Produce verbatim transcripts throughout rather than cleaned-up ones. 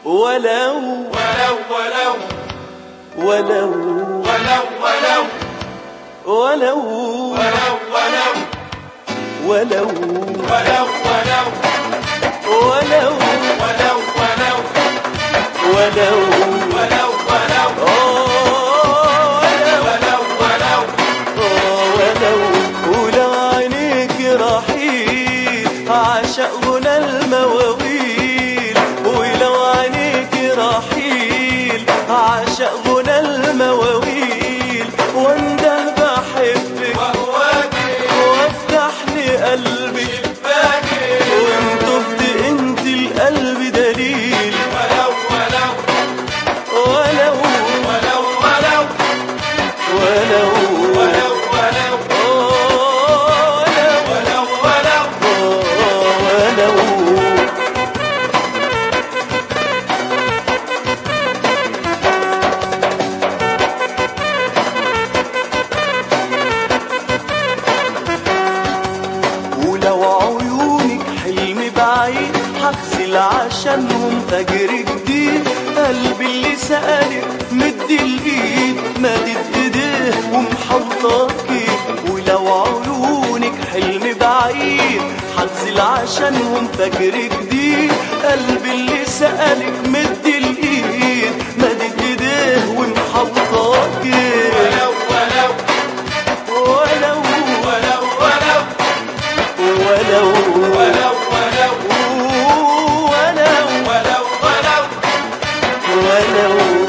ولو ولو ولو ولو ولو ولو ولو ولو ولو ولو ولو ولو ولو ولو ولو ولو ولو آه ولو ولو آه ولو ولو عينيك رحيل عشق غنى المواويل، ولو عينيك رحيل عشق غنى المواويل، وانده بحبك وهواكي وافتح لي قلبي شباكي وان تفت انت القلب دليل. ولو ولو ولو ولو ولو ولو ولو ولو آه ولو ولو ولو آه ولو ولو عيونك حلم بعيد هغسل عشانهم فجر جديد، قلبي اللي سألك مد الايد مدت ايديه ومحوطاكي. ولو عيونك حلم بعيد هغسل عشانهم فجر جديد، قلبي اللي سألك مد الايد مدت ايديه ومحوطاكي. ولو ولو ولو ولو ولو ولو ولو ولو ولو ولو ولو ولو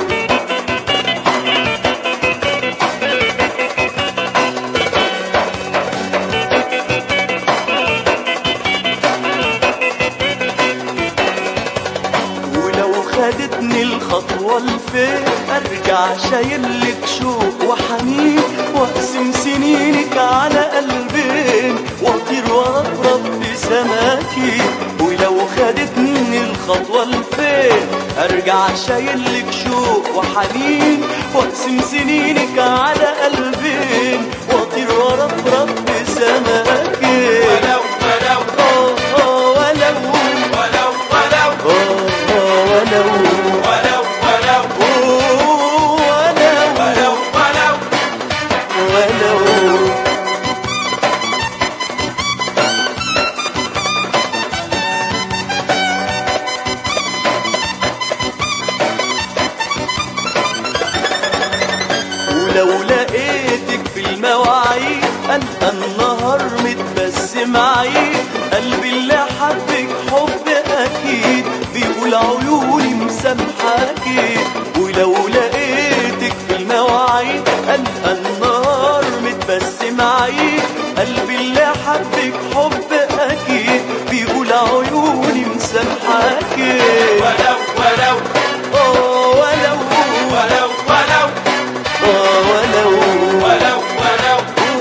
ولو خدتني الخطوة لفين ارجع شايلك شوق وحنين، واقسم سنينك على قلبين واطير واغرب بسماكي. ولو خدتني الخطوة لفين ارجع شايلك شوق وحنين، واقسم سنينك على قلبين واطير واغرب بسماكي. ولو ولو آه آه ولو ولو ولو آه آه ولو ولو ولو ولو ولو ولو ولو ولو لقيتك في المواعيد ألقى النهار متبسم عيد، قلبي اللي حبك حب أكيد بيقول عيوني مسامحاكي. ولو لقيتك في المواعيد ألقى النهار متبسم عيد، قلبي اللي حبك حب أكيد بيقول عيوني مسامحاكي. ولو ولو آه ولو ولو ولو آه ولو ولو ولو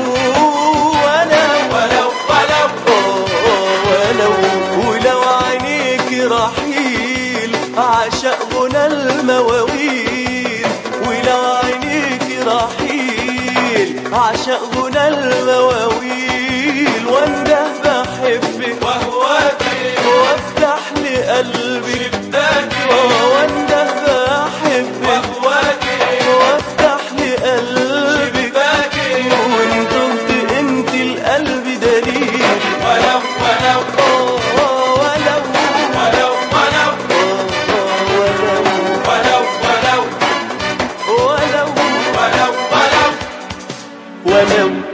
ولو ولو ولو ولو ولو عينيك رحيل عشق غنى المواويل، ولو عينيك رحيل عشق غنى المواويل، وانده بحبك وهواكي وافتح لي قلبي شباكي وانده بحبك وهواكي وافتح لي قلبك شباكي وان تهت انت القلب دليل. ولو ولو آه آه ولو ولو ولو آه ولو ولو ولو ولو ولو ولو ولو